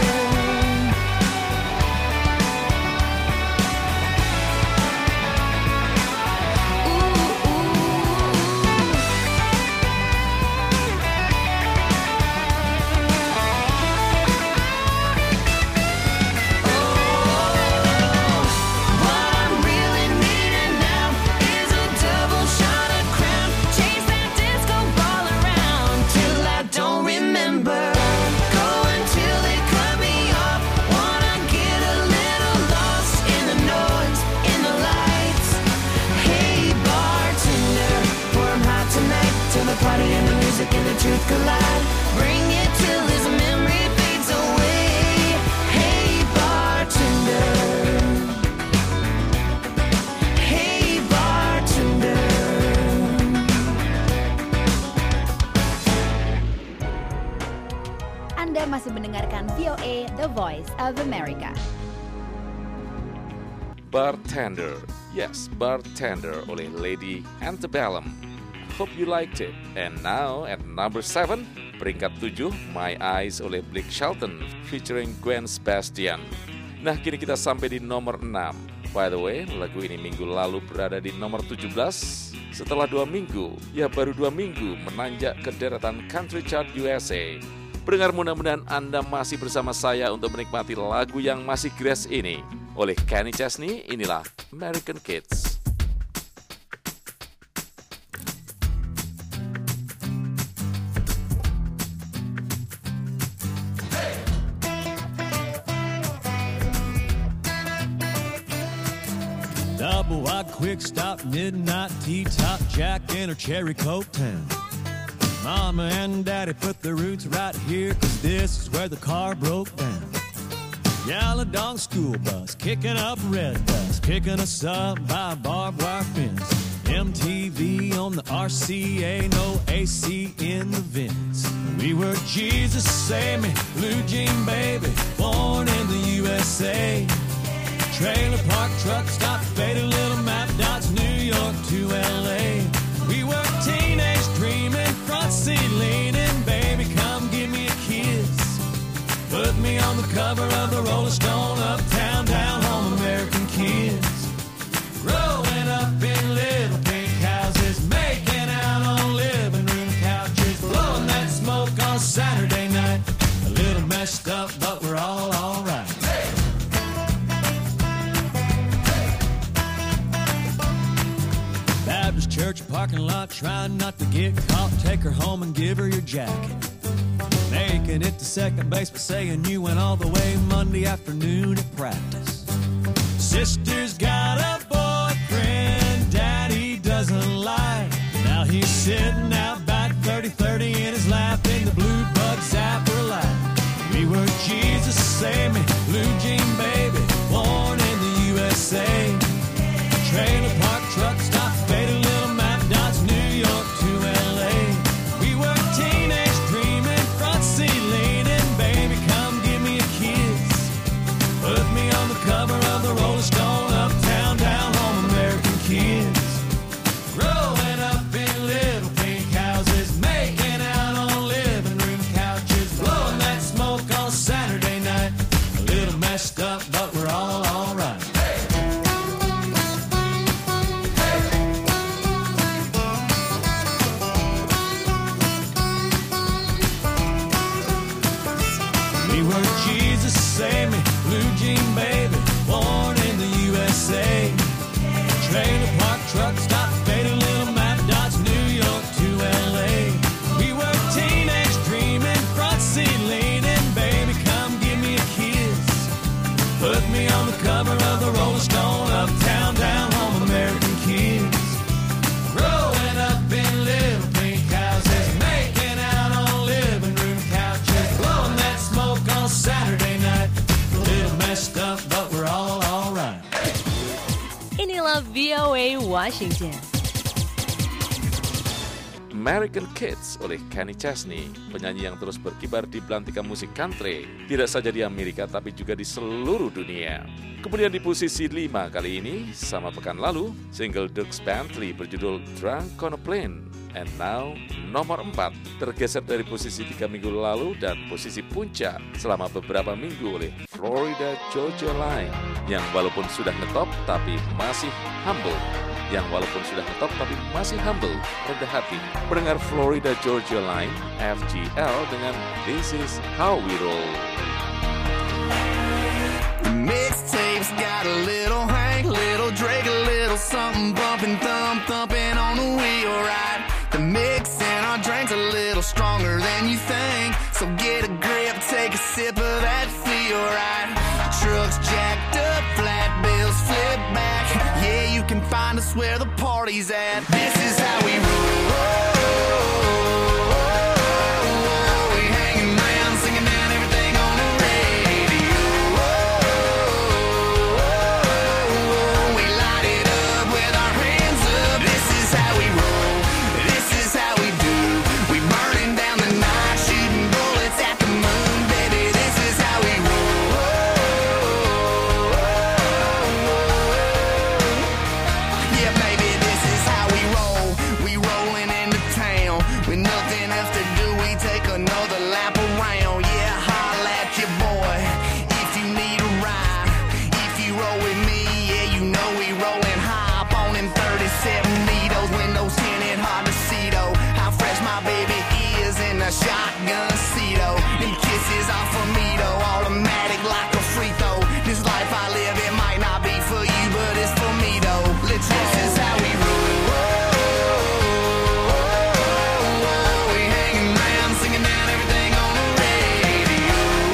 S5: What I'm really needing now is a double shot of Crown. Chase that disco ball around till I don't remember. Go until they cut me off. Wanna get a little lost in the noise, in the lights. Hey bartender, pour 'em hot tonight till the party and the music and the truth collide. Bring it till his memory fades away. Hey bartender. Hey bartender.
S3: Anda masih mendengarkan VOA The Voice of America.
S8: Bartender, yes, Bartender oleh Lady Antebellum. Hope you liked it. And now at number 7, peringkat 7, My Eyes oleh Blake Shelton featuring Gwen Sebastian. Nah, kini kita sampai di nomor 6. By the way, lagu ini minggu lalu berada di nomor 17. Setelah 2 minggu, ya baru 2 minggu menanjak ke deretan Country Chart USA. Pendengar, mudah-mudahan Anda masih bersama saya untuk menikmati lagu yang masih grace ini. Oleh Kenny Chesney, inilah American Kids.
S10: Double wide, quick stop, midnight tea top, Jack in her cherry coke town. Mama and Daddy put the roots right here, 'cause this is where the car broke down. Yellow dog school bus, kicking up red dust, picking us up by a barbed wire fence. MTV on the RCA, no AC in the vents. We were Jesus Save Me, blue jean baby, born in the USA. Trailer park truck stop, faded little map dots, New York to LA. We were teenage dreaming, front seat leaning, baby come give me a kiss. Put me on the cover of the Rolling Stone, uptown church parking lot, trying not to get caught. Take her home and give her your jacket. Making it to second base by saying you went all the way Monday afternoon at practice. Sister's got a boyfriend Daddy doesn't like. Now he's sitting out back 30-30 in his lap in the blue bug zapper light. We were Jesus, save me, blue jean baby, born in the USA. Trailer park truck stop, faded little map dots, New York to LA. We were teenage dreaming, front seat leaning, baby come give me a kiss. Put me on the cover of the Rolling Stone, uptown, down home, American kids. Growing up in little pink houses, making out on living room couches, blowing that smoke on Saturday night. A little messed up, but we're all alright. We were Jesus, save me, blue jean baby, born in the USA. Trailer park truck stop, faded little map dots, New York to LA. We were teenage dreaming, front seat leaning, baby come give me a kiss. Put me on the cover of the Rolling Stone, uptown, down home, American kids. Growing up in little pink houses, making out on living room couches, blowing that smoke on Saturday night. A little messed up, but we're all alright.
S1: Inilah VOA Washington.
S8: American Kids oleh Kenny Chesney, penyanyi yang terus berkibar di belantika musik country, tidak saja di Amerika tapi juga di seluruh dunia. Kemudian di posisi 5 kali ini, sama pekan lalu, single Dierks Bentley berjudul Drunk on a Plane. And now, nomor 4, tergeser dari posisi 3 minggu lalu dan posisi puncak selama beberapa minggu oleh Florida Georgia Line, yang walaupun sudah ngetop tapi masih humble. Rendah hati. Pendengar Florida Georgia Line, FGL dengan This Is How We Roll.
S7: The mixtape's got a little Hank, little Drake, a little something bumping, thumping on the wheel, right? The mix in our drinks a little stronger than you think, so get a grip, take a sip of that feel, right? Trucks jacked up, flat bills flip back. Yeah, you can find us where the party's at. This is how we roll. We hanging around, singing down everything on the radio. We light it up with our hands up. This is how we roll. This is how we do. We burning down the night, shooting bullets at the moon, baby. This is how we roll. Yeah, baby, this is how we roll. We rolling into town with nothing else to do. We take another lap around. Yeah, holla at your boy if you need a ride. If you roll with me, yeah, you know we rolling high. Up on them 37 needles, windows tinted, hard to see though. How fresh my baby is in a shotgun seat though. Them kisses are for me though, automatic like a free throw. This life I live, it might not be for you, but it's for me though. Let's this is how we roll. We hanging around, singing down everything on the radio.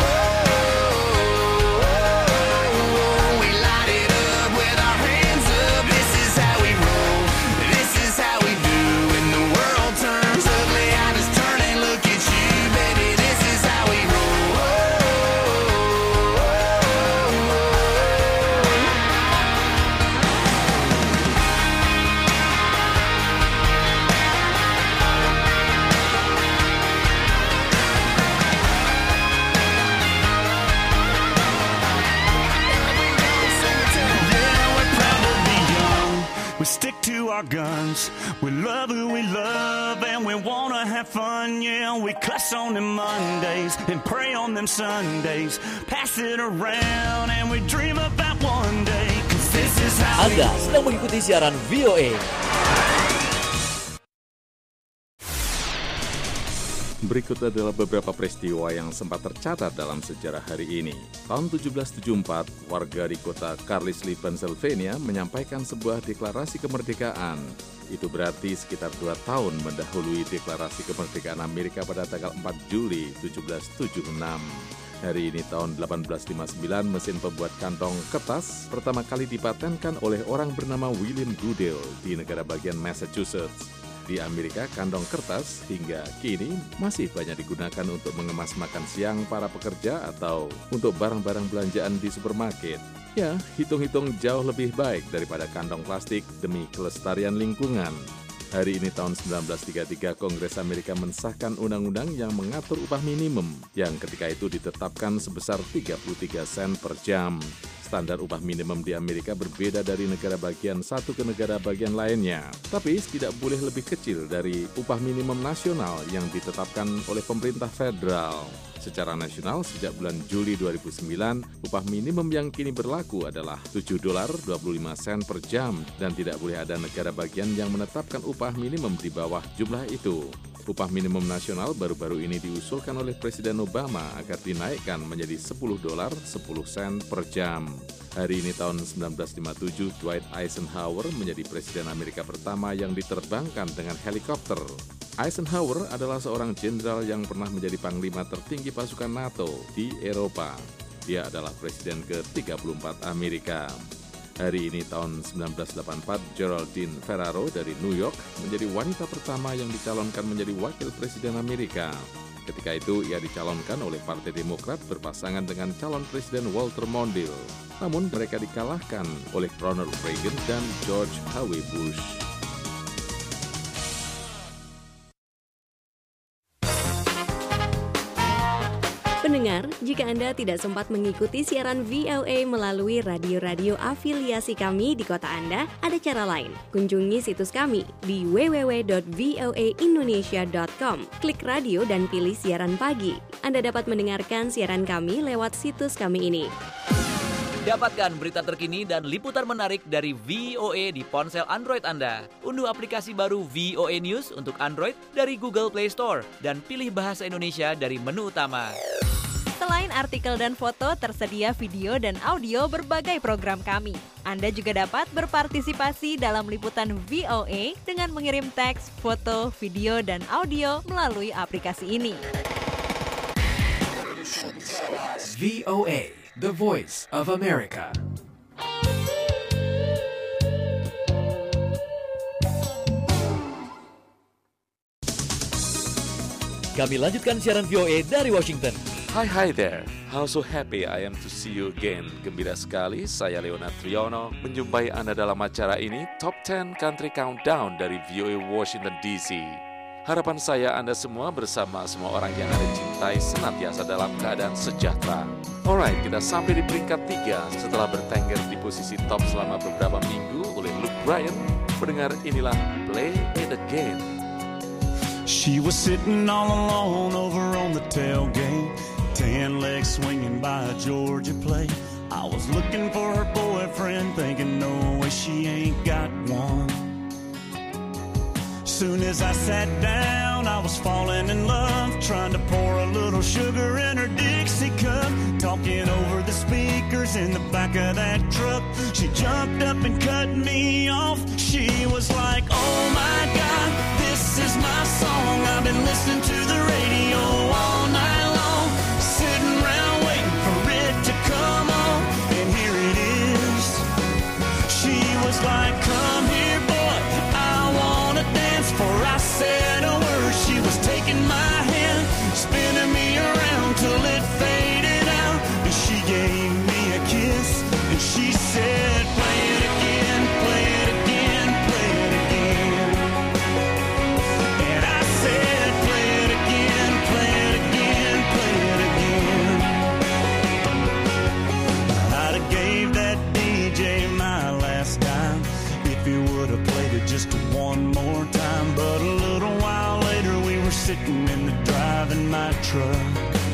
S7: We light it up with our hands up. This is how we roll. This is how we do. When the world turns ugly, I just turn and look at you, baby. This is how we roll.
S10: Yeah, we're proud to be young. We stick to our guns. We love who we love and we wanna have fun. Yeah, we cuss on them Mondays and pray on them Sundays. Pass it around and we dream about one day. 'Cause this is how we
S11: Anda sedang mengikuti siaran VOA.
S8: Berikut adalah beberapa peristiwa yang sempat tercatat dalam sejarah hari ini. Tahun 1774, warga di kota Carlisle, Pennsylvania menyampaikan sebuah deklarasi kemerdekaan. Itu berarti sekitar 2 tahun mendahului deklarasi kemerdekaan Amerika pada tanggal 4 Juli 1776. Hari ini tahun 1859, mesin pembuat kantong kertas pertama kali dipatenkan oleh orang bernama William Goodell di negara bagian Massachusetts. Di Amerika, kantong kertas hingga kini masih banyak digunakan untuk mengemas makan siang para pekerja atau untuk barang-barang belanjaan di supermarket. Ya, hitung-hitung jauh lebih baik daripada kantong plastik demi kelestarian lingkungan. Hari ini tahun 1933, Kongres Amerika mensahkan undang-undang yang mengatur upah minimum yang ketika itu ditetapkan sebesar 33 sen per jam. Standar upah minimum di Amerika berbeda dari negara bagian satu ke negara bagian lainnya. Tapi tidak boleh lebih kecil dari upah minimum nasional yang ditetapkan oleh pemerintah federal. Secara nasional, sejak bulan Juli 2009, upah minimum yang kini berlaku adalah $7.25 per jam dan tidak boleh ada negara bagian yang menetapkan upah minimum di bawah jumlah itu. Upah minimum nasional baru-baru ini diusulkan oleh Presiden Obama agar dinaikkan menjadi $10.10 per jam. Hari ini tahun 1957, Dwight Eisenhower menjadi Presiden Amerika pertama yang diterbangkan dengan helikopter. Eisenhower adalah seorang jenderal yang pernah menjadi panglima tertinggi pasukan NATO di Eropa. Dia adalah Presiden ke-34 Amerika. Hari ini tahun 1984, Geraldine Ferraro dari New York menjadi wanita pertama yang dicalonkan menjadi Wakil Presiden Amerika. Ketika itu, ia dicalonkan oleh Partai Demokrat berpasangan dengan calon Presiden Walter Mondale. Namun mereka dikalahkan oleh Ronald Reagan dan George H.W. Bush.
S25: Pendengar, jika Anda tidak sempat mengikuti siaran VOA melalui radio-radio afiliasi kami di kota Anda, ada cara lain. Kunjungi situs kami di www.voaindonesia.com. Klik radio dan pilih siaran pagi. Anda dapat mendengarkan siaran kami lewat situs kami ini.
S11: Dapatkan berita terkini dan liputan menarik dari VOA di ponsel Android Anda. Unduh aplikasi baru VOA News untuk Android dari Google Play Store dan pilih bahasa Indonesia dari menu utama.
S1: Selain artikel dan foto, tersedia video dan audio berbagai program kami. Anda juga dapat berpartisipasi dalam liputan VOA dengan mengirim teks, foto, video, dan audio melalui aplikasi ini.
S6: VOA, the voice of America.
S11: Kami lanjutkan siaran VOA dari Washington.
S8: Hi there, how so happy I am to see you again. Gembira sekali, saya Leonard Triono menjumpai Anda dalam acara ini, Top 10 Country Countdown dari VOA Washington DC. Harapan saya Anda semua bersama semua orang yang Anda cintai senantiasa dalam keadaan sejahtera. Alright, kita sampai di peringkat 3 setelah bertengger di posisi top selama beberapa minggu oleh Luke Bryan. Pendengar, inilah Play It Again.
S10: She was sitting all alone over on the tailgate, tan legs swinging by a Georgia plate. I was looking for her boyfriend, thinking no way she ain't got one. Soon as I sat down, I was falling in love, trying to pour a little sugar in her Dixie cup, talking over the speakers in the back of that truck. She jumped up and cut me off. She was like, oh my God, this is my song. I've been listening to the radio all night long, sitting around waiting for it to come on, and here it is. She was like, come here boy, I wanna dance. Before I said a word, she was taking my hand, spinning me around till it faded out. And she gave me a kiss, and she said, play it again, play it again, play it again. And I said, play it again, play it again, play it again. I'd have gave that DJ my last dime if he would have played it just one more time. But a little while later we were sitting in the driving my truck.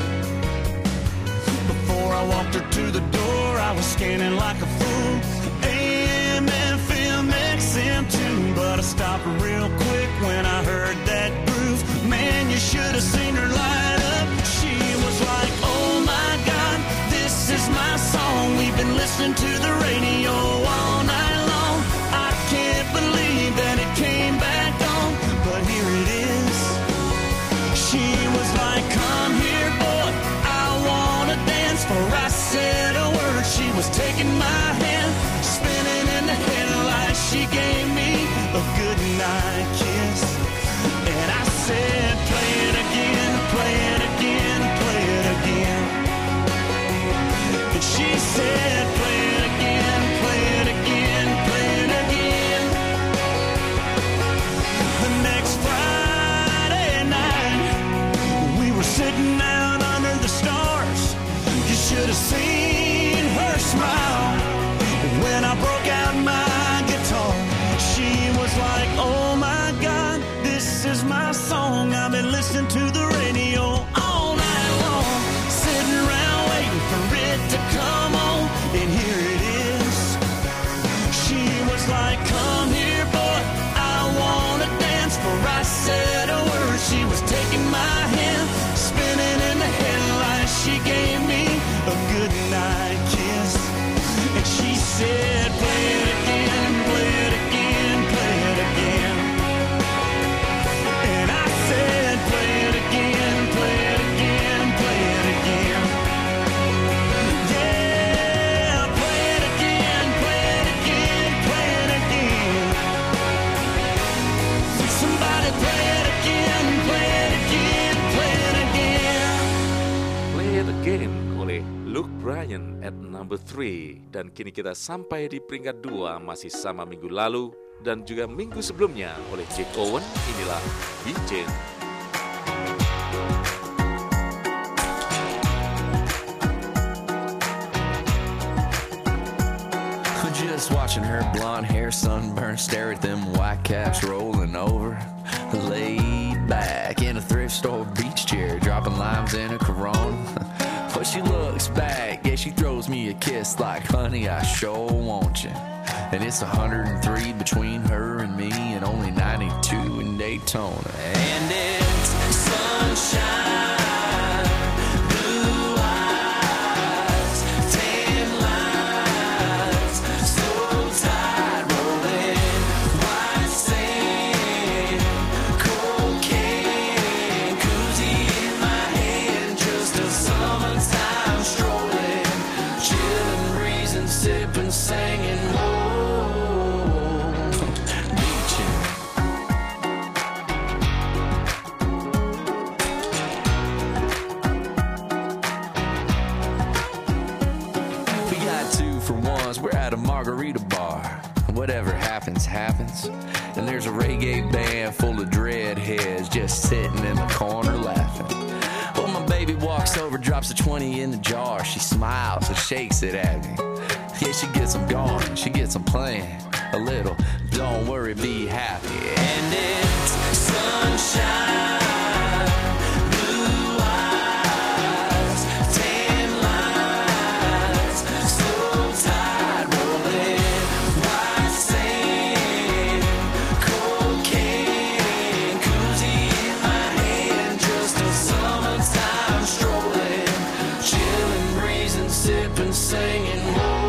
S10: Before I walked her to the door, I was scanning like a fool, AM, FM, XM too. But I stopped real quick when I heard that groove. Man, you should have seen her light up. She was like, oh my God, this is my song. We've been listening to the radio all night long. I can't believe that it came was taking my hand, spinning in the headlights. She gave me a goodnight kiss, and I said, play it again, play it again, play it again. And she said, play it again, play it again, play it again. The next Friday night, we were sitting out under the stars. You should have seen her smile when I broke out my guitar. She was like, oh my God, this is my song. I've been listening to the radio all night long, sitting around waiting for it to come on, and here it is. She was like, come here boy, I wanna dance. For I said a word, she was taking my hand, spinning in the headlights. She gave me a goodnight kiss, and she said, play it again, play it again, play it again. And I said, play it again, play it again, play it again. Yeah, play it again, play it again, play it again. Somebody play it again, play it again, play it again.
S8: Play It Again oleh Luke Bryan at number 3. Dan kini kita sampai di peringkat 2, masih sama minggu lalu dan juga minggu sebelumnya oleh Jake Owen. Inilah Be Chain.
S12: Just watching her blonde hair sunburn, stare at them white caps rolling over. Laid back in a thrift store beach chair, dropping limes in a Corona. But she looks back, yeah, she throws me a kiss like, honey, I sure want you. And it's 103 between her and me, and only 92 in Daytona. And it's sunshine. Singing, oh, beaching. We got 2 for 1s, we're at a margarita bar. Whatever happens, happens. And there's a reggae band full of dreadheads just sitting in the corner laughing. Well, my baby walks over, drops a 20 in the jar. She smiles and shakes it at me. Yeah, she gets them going, she gets them playing a little. Don't worry, be happy. And it's sunshine, blue eyes, tan lines, slow tide rolling, white sand, cocaine, koozie in my hand, just a summertime strolling, chilling, breezing, sipping, singing.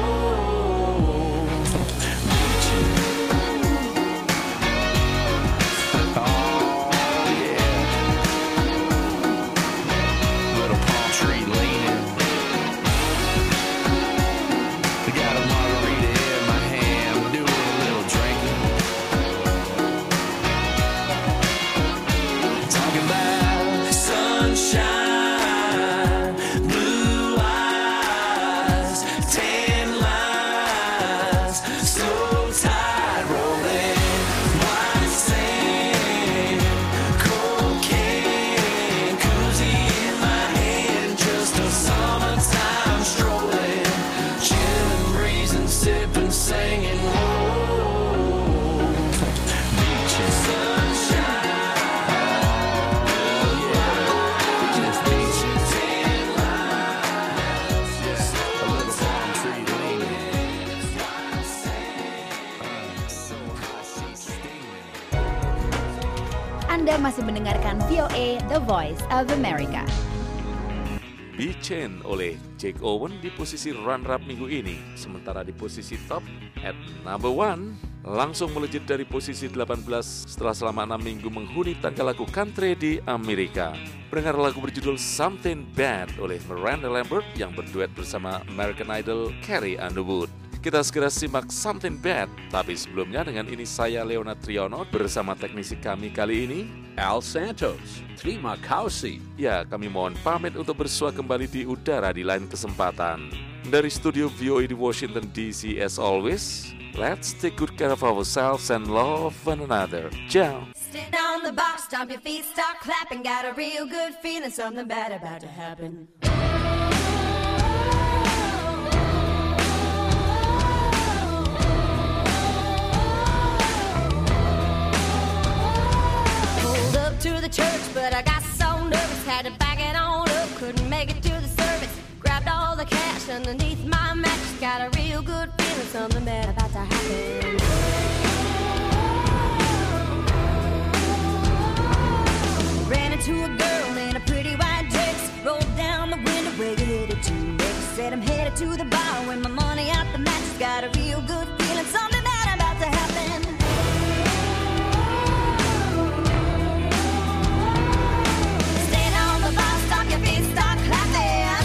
S3: Anda masih mendengarkan VOA The Voice of America.
S8: Be Chain oleh Jake Owen di posisi runner-up minggu ini. Sementara di posisi top at number 1 langsung melejit dari posisi 18 setelah selama 6 minggu menghuni tangga lagu country di Amerika. Pendengar lagu berjudul Something Bad oleh Miranda Lambert yang berduet bersama American Idol Carrie Underwood. Kita segera simak Something Bad, tapi sebelumnya dengan ini saya Leona Triono bersama teknisi kami kali ini
S4: Al Santos. Terima kasih.
S8: Ya, kami mohon pamit untuk bersua kembali di udara di lain kesempatan. Dari studio VOA di Washington DC as always, let's take good care of ourselves and love one another. Ciao.
S5: Sit on the box, stomp your feet, start clapping. Got a real good feeling, something bad about to happen. Pulled up to the church, but I got so nervous, had to back it on up, couldn't make it to the service. Grabbed all the cash underneath my mattress, got a real good feeling, something bad about to happen. Ran into a girl in a pretty white dress, rolled down the window, where you headed to? Never said I'm headed to the bar, with my money out the mattress, got a real good feeling, something bad about to happen. Stand on the bar, stop your feet, start clapping.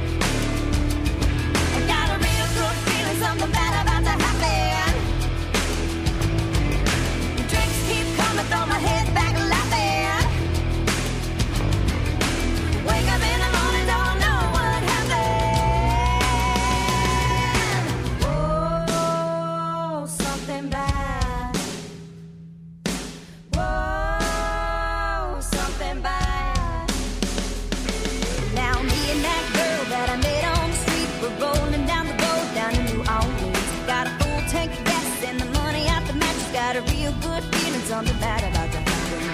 S5: I got a real good feeling, something bad about to happen. The drinks keep coming, throw my head back laughing. Wake up in the morning, don't know what happened. Whoa, something bad. Whoa, something bad. Now me and that girl that I met on the street, we're rolling down the road down in New Orleans. Got a full tank of gas and the money out the mattress. Got a real good feeling, something bad about to happen.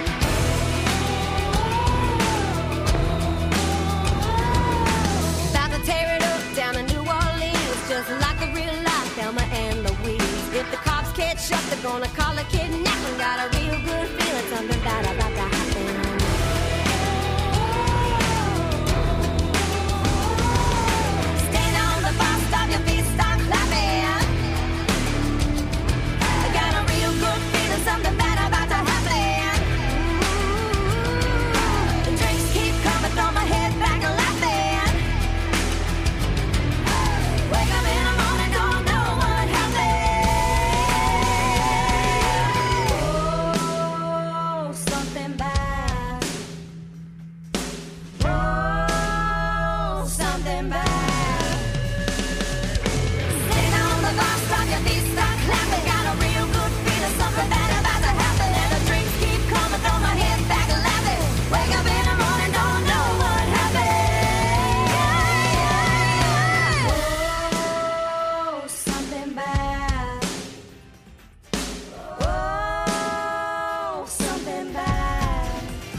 S5: Tear it up down in New Orleans, just like the real life Thelma and Louise. If the cops catch up, they're gonna call it kidnapping. Got a real good feeling, something bad about to happen. Stand on the bus, stop your feet, start clapping. I got a real good feeling, something bad about to happen. The drinks keep coming, throw my head back laughing. Wake up in the morning, don't know what happened. Oh, something bad. Oh, something bad. Sit on the bus, stop your feet, start clapping. Got a real good feeling, something bad about to happen. And the drinks keep coming, throw my head back laughing. Wake up in the morning, don't know what happened. Something bad. Oh, something bad.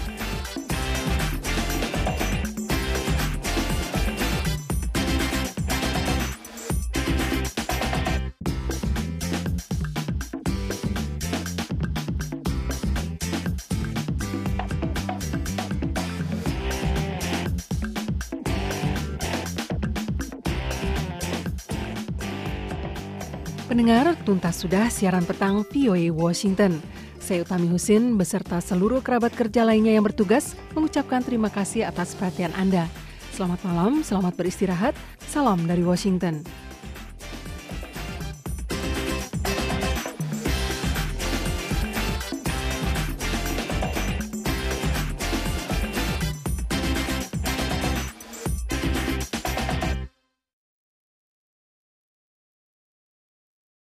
S2: Pendengar, tuntas sudah siaran petang VOA Washington. Saya Utami Husin beserta seluruh kerabat kerja lainnya yang bertugas mengucapkan terima kasih atas perhatian Anda. Selamat malam, selamat beristirahat. Salam dari Washington.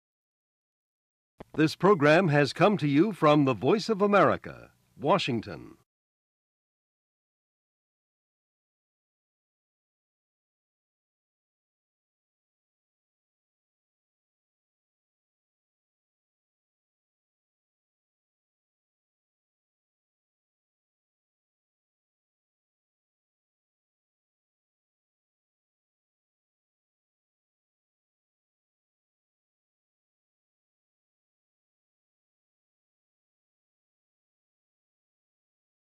S14: This program has come to you from the Voice of America, Washington.